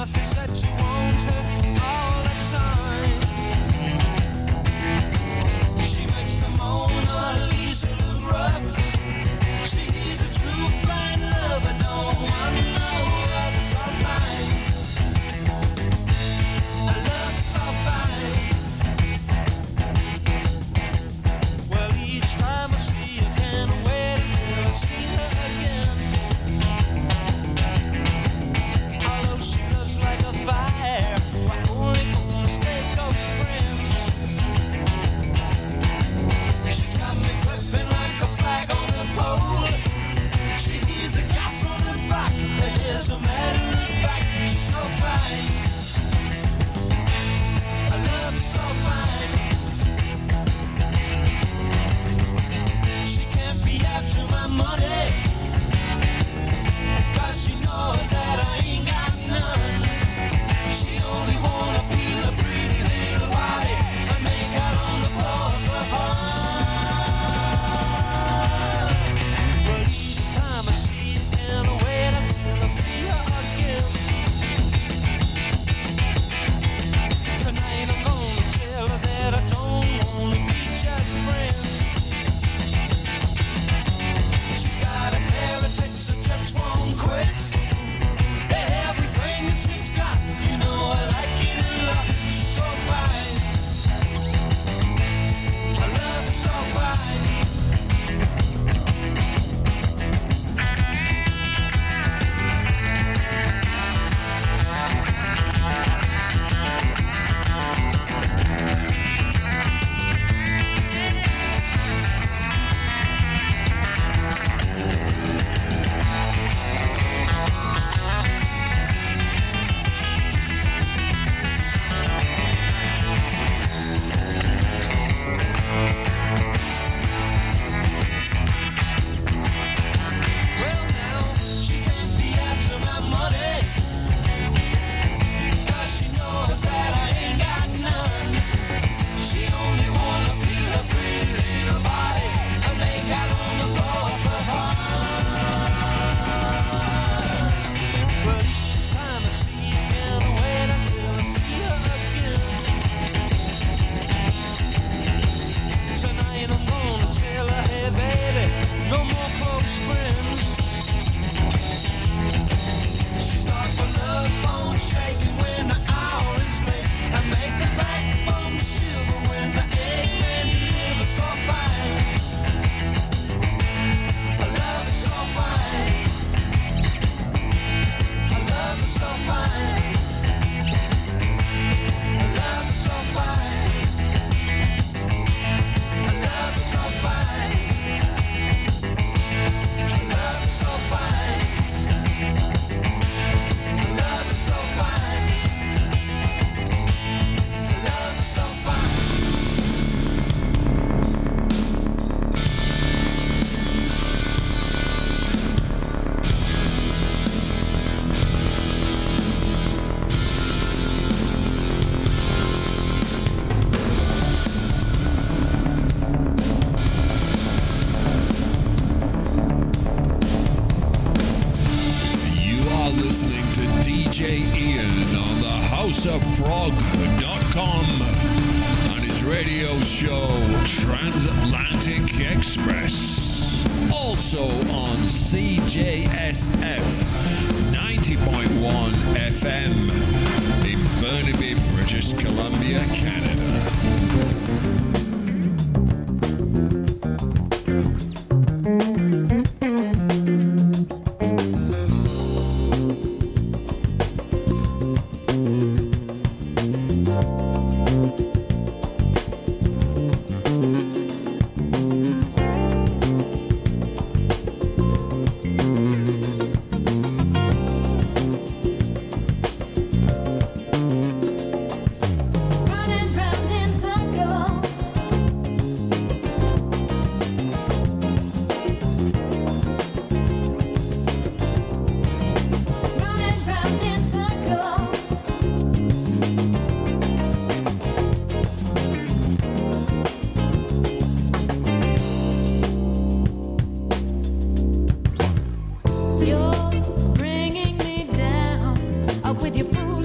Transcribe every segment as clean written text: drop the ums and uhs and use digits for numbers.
HouseOfProg.com and his radio show Transatlantic Express. Also on CJSF 90.1 FM in Burnaby, British Columbia, Canada. You're bringing me down with your foolish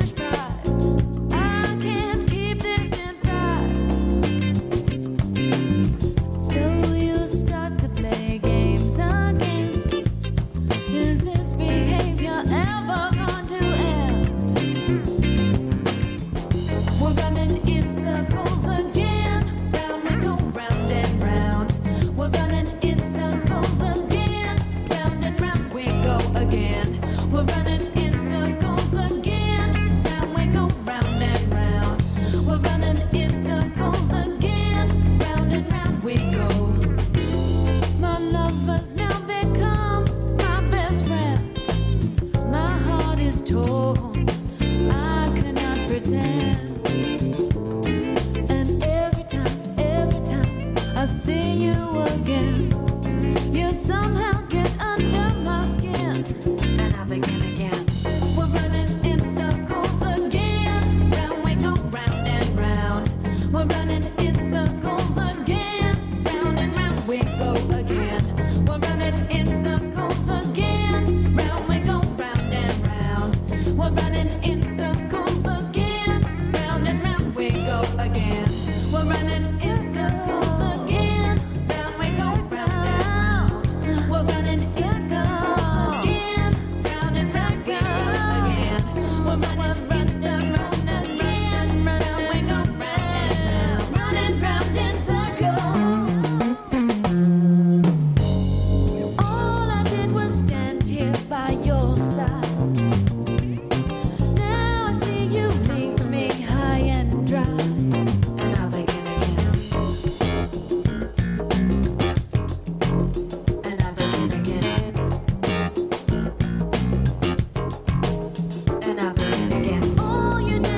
All you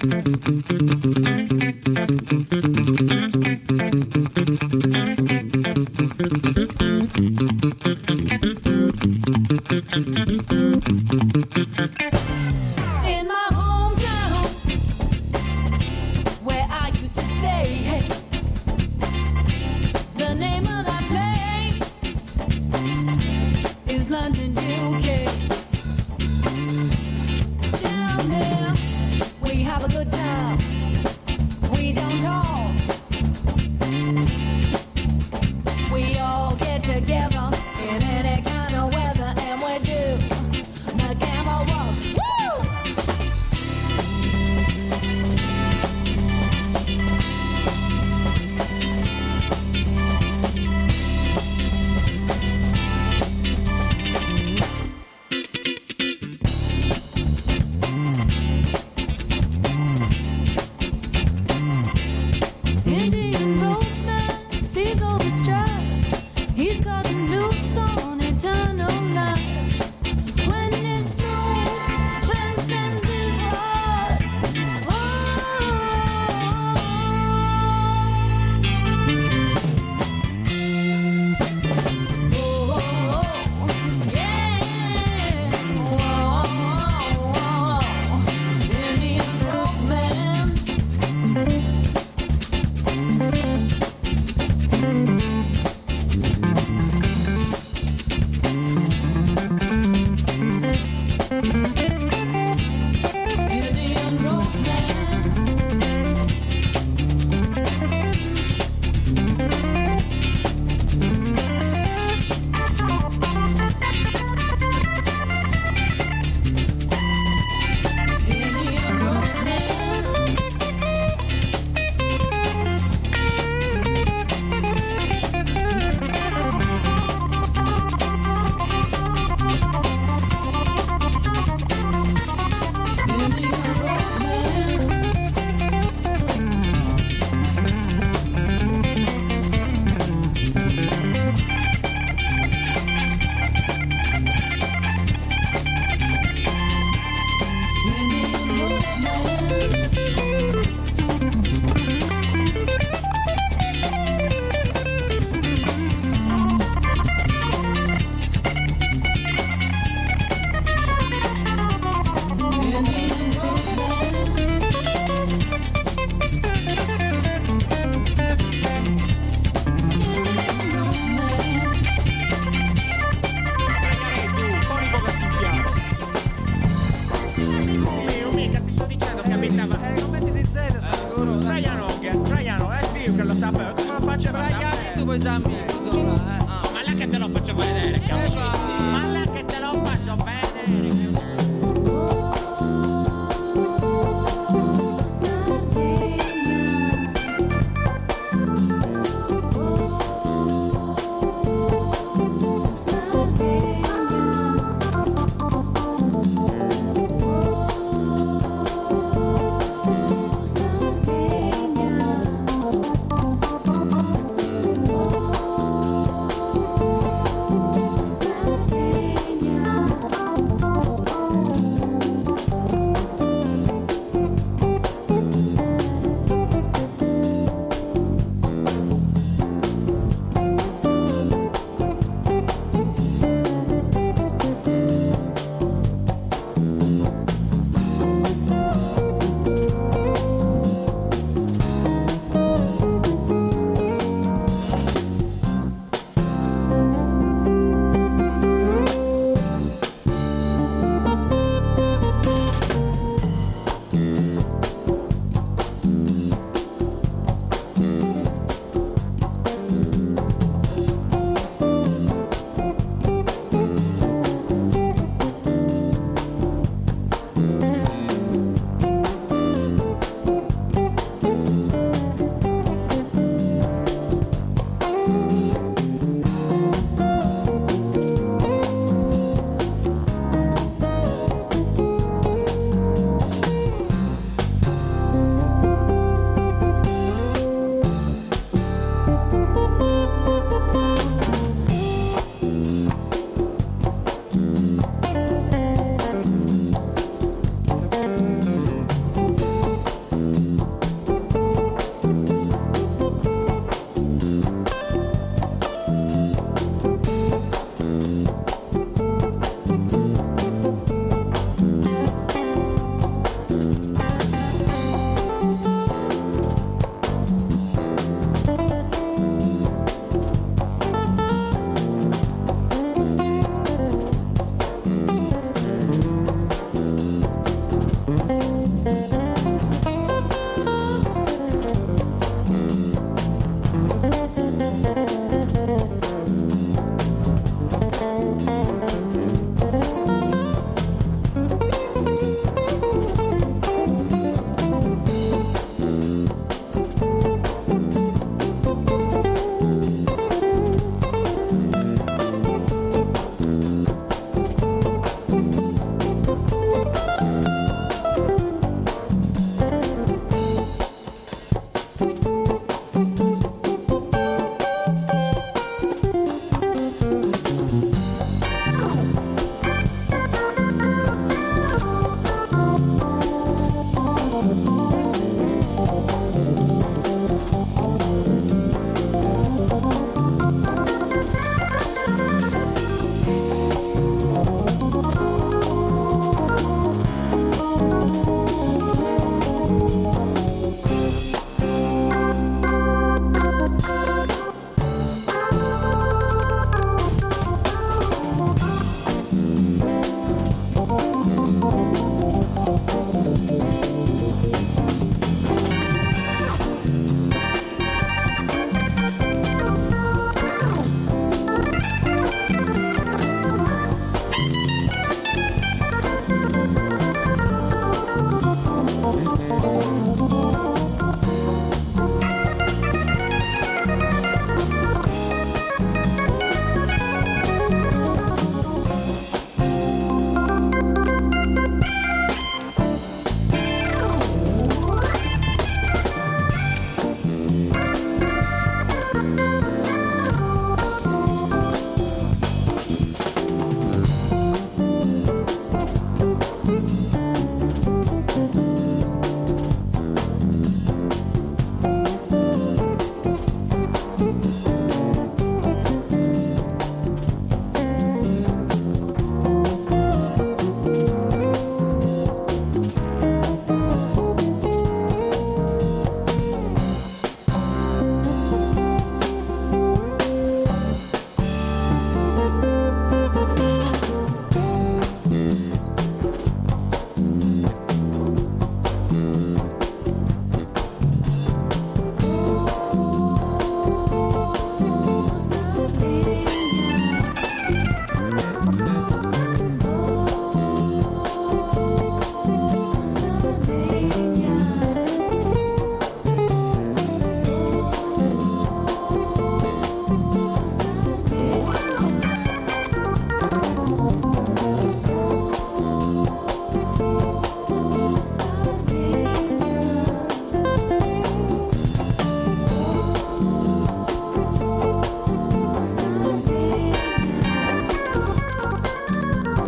Together in any kind of weather, and we do the gamble walk. Woo!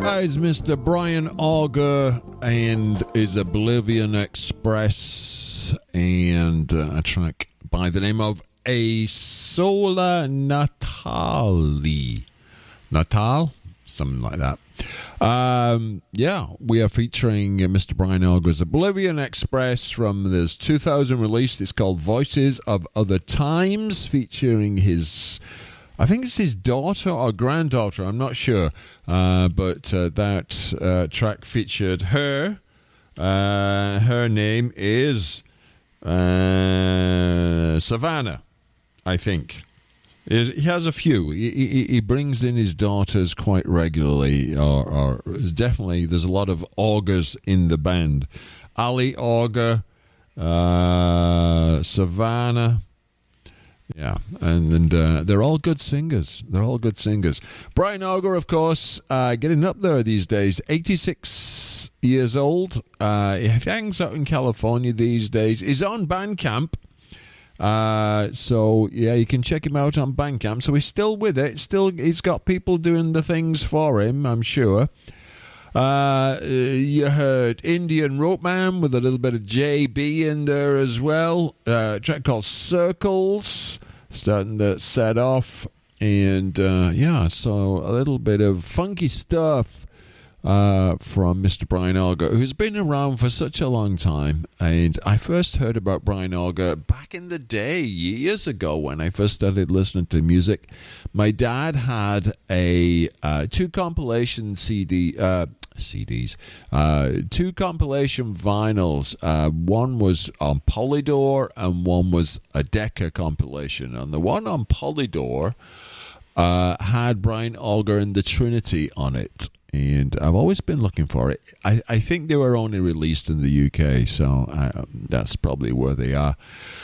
It's Mr. Brian Auger and his Oblivion Express and a track by the name of A Sola Natali. Natal? Something like that. We are featuring Mr. Brian Auger's Oblivion Express from this 2000 release. It's called Voices of Other Times, featuring his... I think it's his daughter or granddaughter, I'm not sure. But that track featured her. Her name is Savannah, I think. He has a few. He brings in his daughters quite regularly. Or definitely, there's a lot of Augers in the band. Ali Auger, Savannah. Yeah, and they're all good singers. Brian Auger, of course, getting up there these days, 86 years old. He hangs out in California these days. He's on Bandcamp. So, yeah, you can check him out on Bandcamp. So he's still with it. He's got people doing the things for him, I'm sure. You heard Indian Rope Man with a little bit of JB in there as well. A track called Circles, starting to set off. And, so a little bit of funky stuff from Mr. Brian Auger, who's been around for such a long time. And I first heard about Brian Auger back in the day, years ago, when I first started listening to music. My dad had a two compilation CDs, two compilation vinyls. One was on Polydor and one was a Decca compilation. And the one on Polydor had Brian Auger and the Trinity on it. And I've always been looking for it. I think they were only released in the UK, so that's probably where they are.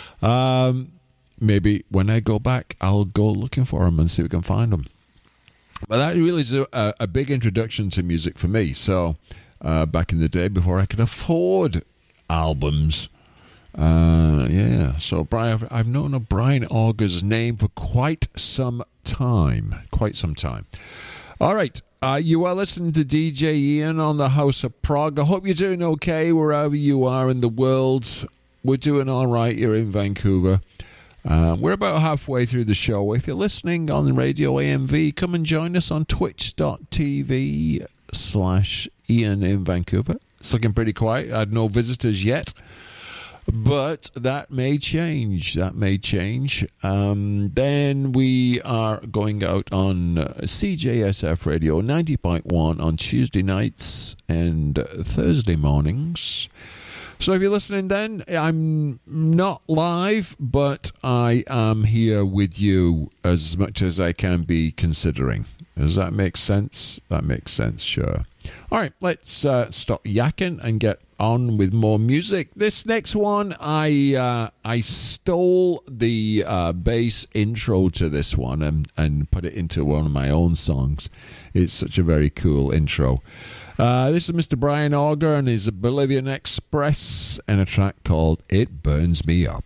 Maybe when I go back, I'll go looking for them and see if we can find them. But that really is a big introduction to music for me. So back in the day, before I could afford albums, so I've known of Brian Auger's name for quite some time. All right. You are listening to DJ Ian on the House of Prog. I hope you're doing okay wherever you are in the world. We're doing all right here in Vancouver. We're about halfway through the show. If you're listening on Radio AMV, come and join us on twitch.tv/Ian in Vancouver. It's looking pretty quiet. I had no visitors yet. But that may change. Then we are going out on CJSF Radio 90.1 on Tuesday nights and Thursday mornings. So if you're listening then, I'm not live, but I am here with you as much as I can be considering. Does that make sense? That makes sense, sure. All right, let's stop yakking and get on with more music. This next one, I stole the bass intro to this one and put it into one of my own songs. It's such a very cool intro. This is Mr. Brian Auger and his Oblivion Express and a track called It Burns Me Up.